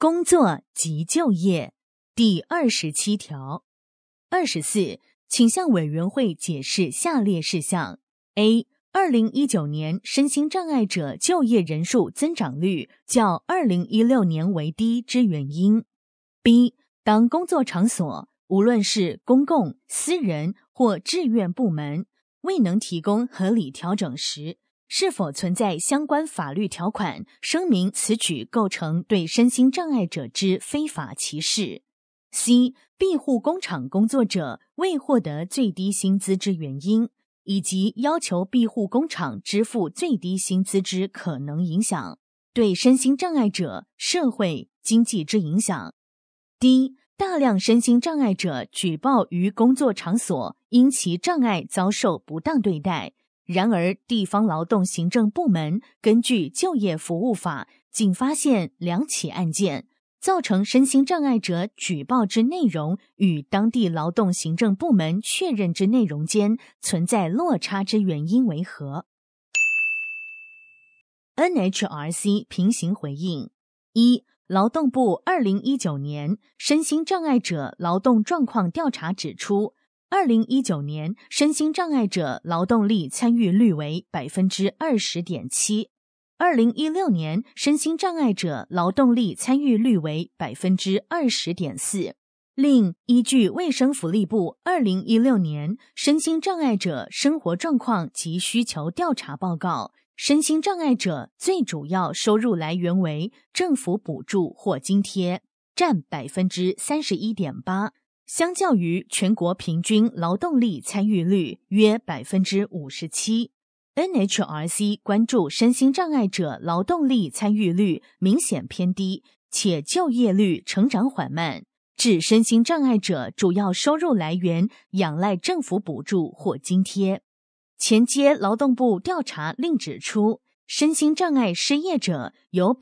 工作及就业第27条。24，请向委员会解释下列事项。A. 2019年身心障碍者就业人数增长率较2016年为低之原因。B. 当工作场所无论是公共、私人或志愿部门未能提供合理调整时，是否存在相关法律条款声明此举构成对身心障碍者之非法歧视。C. 庇护工厂工作者未获得最低薪资之原因，以及要求庇护工厂支付最低薪资之可能影响，对身心障碍者社会经济之影响。D. 大量身心障碍者举报于工作场所因其障碍遭受不当对待，然而地方劳动行政部门根据就业服务法仅发现2起案件，造成身心障碍者举报之内容与当地劳动行政部门确认之内容间存在落差之原因为何？ NHRC 平行回应。一、劳动部2019年身心障碍者劳动状况调查指出，2019年身心障碍者劳动力参与率为 20.7%， 2016年身心障碍者劳动力参与率为 20.4%。 另依据卫生福利部2016年身心障碍者生活状况及需求调查报告，身心障碍者最主要收入来源为政府补助或津贴，占 31.8%， 相较于全国平均劳动力参与率约 57%。 NHRC 关注身心障碍者劳动力参与率明显偏低，且就业率成长缓慢，致身心障碍者主要收入来源仰赖政府补助或津贴。前接劳动部调查另指出，身心障碍失业者有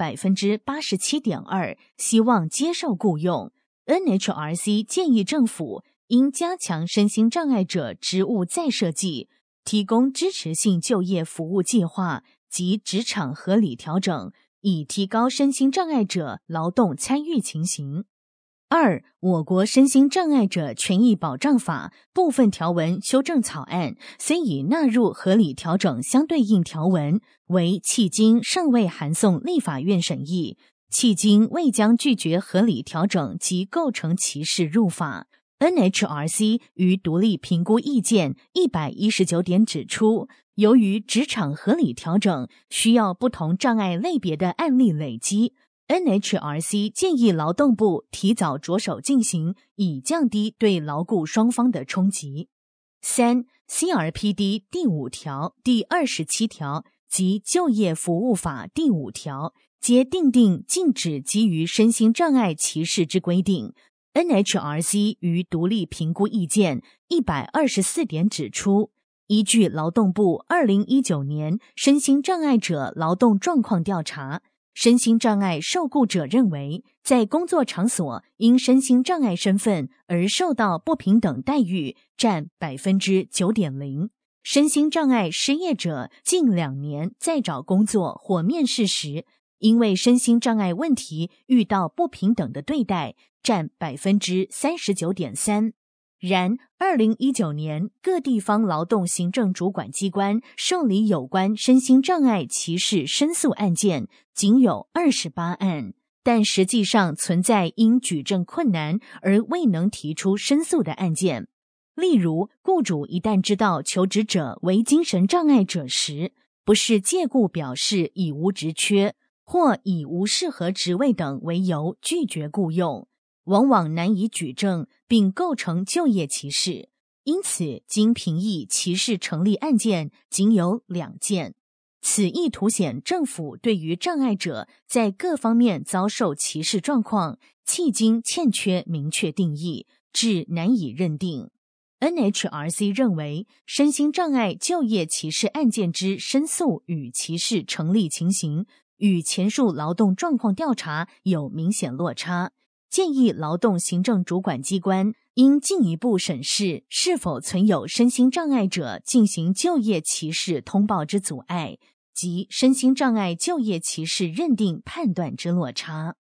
87.2% 希望接受雇用。NHRC 建议政府应加强身心障碍者职务再设计，提供支持性就业服务计划及职场合理调整，以提高身心障碍者劳动参与情形。2. 我国身心障碍者权益保障法部分条文修正草案虽已纳入合理调整相对应条文，为迄今尚未函送立法院审议，迄今未将拒绝合理调整及构成歧视入法。NHRC 于独立评估意见119点指出，由于职场合理调整需要不同障碍类别的案例累积， NHRC 建议劳动部提早着手进行，以降低对劳雇双方的冲击。3. CRPD 第5条、第27条及就业服务法第5条皆订定禁止基于身心障碍歧视之规定。NHRC 于独立评估意见124点指出，依据劳动部2019年身心障碍者劳动状况调查，身心障碍受雇者认为，在工作场所因身心障碍身份而受到不平等待遇占 9.0%。 身心障碍失业者近2年在找工作或面试时，因为身心障碍问题遇到不平等的对待占 39.3%。 然2019年各地方劳动行政主管机关受理有关身心障碍歧视申诉案件仅有28案，但实际上存在因举证困难而未能提出申诉的案件。例如，雇主一旦知道求职者为精神障碍者时，不是借故表示已无职缺或以无适合职位等为由拒绝雇用，往往难以举证并构成就业歧视，因此经评议歧视成立案件仅有2件。此亦凸显政府对于障碍者在各方面遭受歧视状况迄今欠缺明确定义，致难以认定。NHRC 认为，身心障碍就业歧视案件之申诉与歧视成立情形与前述劳动状况调查有明显落差，建议劳动行政主管机关应进一步审视是否存有身心障碍者进行就业歧视通报之阻碍及身心障碍就业歧视认定判断之落差。